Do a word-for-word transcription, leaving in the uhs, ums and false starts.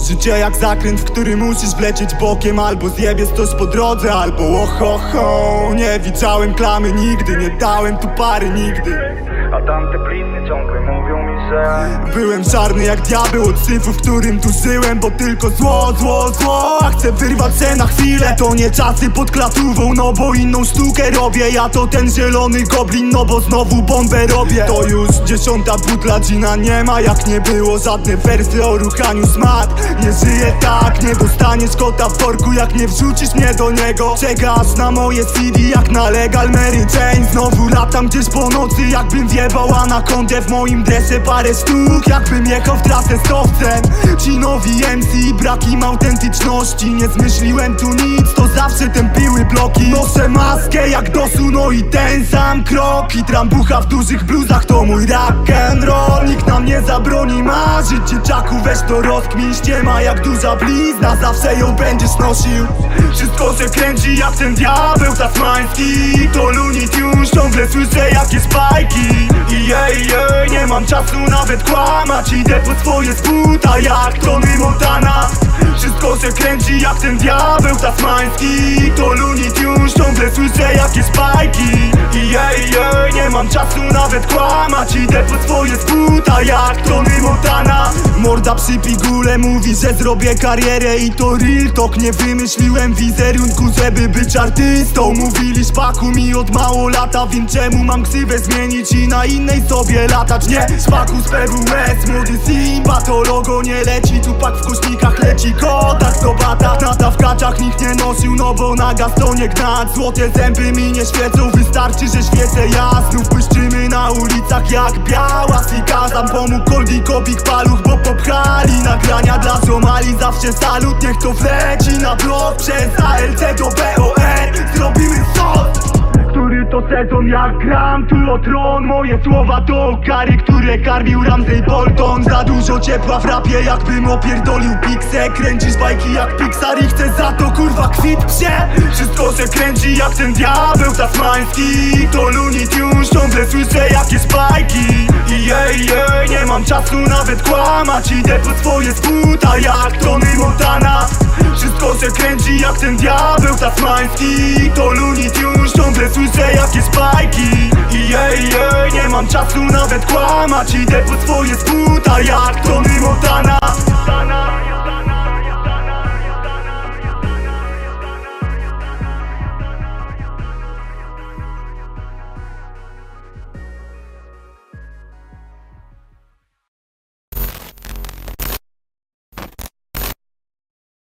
Życie jak zakręt, w który musisz wlecieć bokiem. Albo zjebiesz coś po drodze, albo oho-ho. Nie widziałem klamy nigdy, nie dałem tu pary nigdy. A tamte blizny ciągle mówią mi, że byłem czarny jak diabeł od syfu, w którym tu żyłem. Bo tylko zło, zło, zło. A chcę wyrwać się na chwilę. To nie czasy pod klatówą, no bo inną sztukę robię. Ja to ten zielony goblin, no bo znowu bombę robię. To już dziesiąta butla gina, nie ma jak nie było. Żadne wersy o ruchaniu smat. Nie żyję tak, nie dostaniesz kota w worku, jak nie wrzucisz mnie do niego. Czekasz na moje C D jak na legal Mary Jane. Znowu latam gdzieś po nocy, jakbym wjebał anakondę. W moim dresie parę sztuk, jakbym jechał w trasę z owcem. Ci nowi M C, brak im autentyczności. Nie zmyśliłem tu nic, to zawsze tępiły bloki. Noszę maskę jak dosu, no i ten sam krok. I trambucha w dużych bluzach, to mój rock'n'roll. Nikt nam nie zabroni marzyć, dzieciaku weź to rozkmin. Ściema jak duża blizna, zawsze ją będziesz nosił. Wszystko się kręci jak ten diabeł tasmański. To Looney Tunes, ciągle słyszę jakieś bajki. I jej, jej, nie mam czasu nawet kłamać. Idę po swoje sputa jak Tony Montana. Wszystko się kręci jak ten diabeł tasmański. To Looney Tunes, ciągle słyszę jakieś bajki. I jej, jej, nie mam czasu nawet kłamać. Idę po swoje sputa jak Tony Montana. Morda przy pigule mówi, że zrobię karierę. I to real talk, nie wymyśliłem wizerunku, żeby być artystą. Mówili szpaku mi od mało lata, więc czemu mam ksywę zmienić i na innej sobie latać? Nie, szpaku z P W S, młody Simba, to logo nie leci. Tupak w kośnikach leci, kotak to bata. Nata w kaczach nikt nie nosił, no bo na gaz to nie gnat. Złote zęby mi nie świecą, wystarczy, że świecę ja. Znów błyszczymy na ulicach jak biała sika. Tam pomógł Koldi, Kobik, Paluch, bo popchali nagrania dla Somali. Zawsze salut, niech to wleci na blok. Przez A L C do B O R zrobimy sos. Który to sezon jak gram tu o tron. Moje słowa to kary, które karmił Ramsey Bolton. Za dużo ciepła w rapie, jakbym opierdolił Pixę. Kręcisz bajki jak Pixar i chcę za to kurwa kwit psie. Wszystko się kręci jak ten diabeł tasmański. To Looney Tunes, ciągle słyszę jakieś bajki. I jej, jej, nie mam czasu nawet kłamać. Idę po swoje sputa jak Tony Montana. Wszystko się kręci jak ten diabeł tasmański. To Looney Tunes, ciągle słyszę jakieś bajki. I jej, jej, nie mam czasu nawet kłamać. Idę po swoje sputa jak Tony Montana.